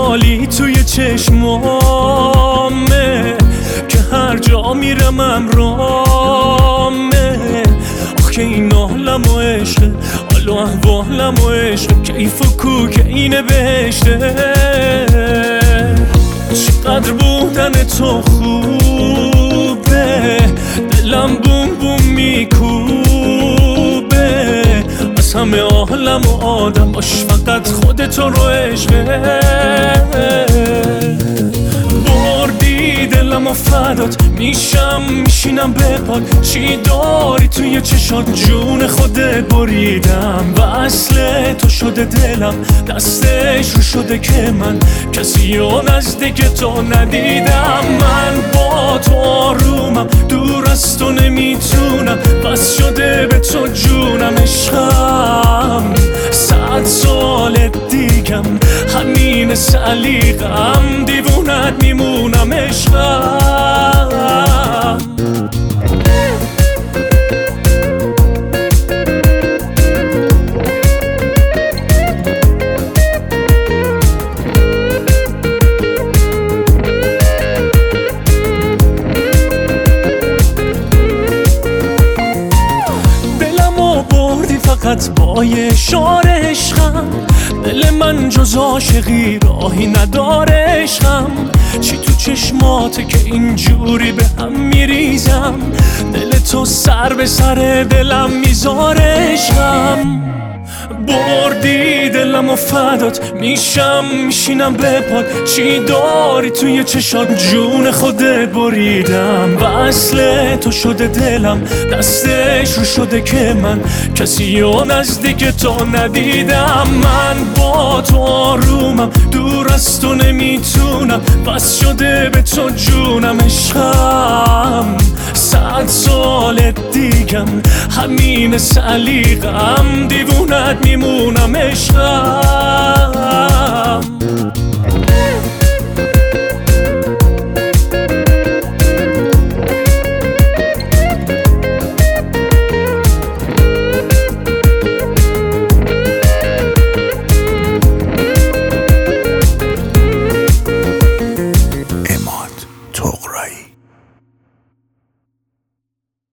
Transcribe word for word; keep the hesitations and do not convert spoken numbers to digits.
خالی توی چشمامه که هر جا میرم امرامه. آخه این حالم و عشقه، حال و احوالم و عشقه، کیف و کوک اینه بهشته. چقدر بودن تو خوبه، دلم بوم بوم میکوبه. از همه عالم و آدم باش فقط خودتو رو عشقه. بردی دلم و فدات میشم، میشینم به پات. چی داری توی چشات؟ جون خودت بریدم و اصل تو شده دلم، دستش رو شده که من کسی رو نزدیک تو ندیدم. من با تو آرومم، دور از تو نمیتونم، بس شده به تو جونم. عشقم صد سال دیگم، همین سلیقم، دیوونت میمونم عشقم. فقط با یه اشاره عشقم، دل من جز عاشقی راهی نداره عشقم. چی تو چشماته که اینجوری به هم میریزم؟ دل تو سر به سر دلم میذاره عشقم. بردی دلم و فدات میشم، میشینم به پات. چی داری توی چشات؟ جون خودت بریدم و اصل تو شده دلم، دستش رو شده که من کسی رو نزدیک تو ندیدم. من با تو آرومم، دور از تو نمیتونم، بس شده به تو جونم. عشقم صد سال دیگم، همین سلیقم، دیوونت میمونم عشقم.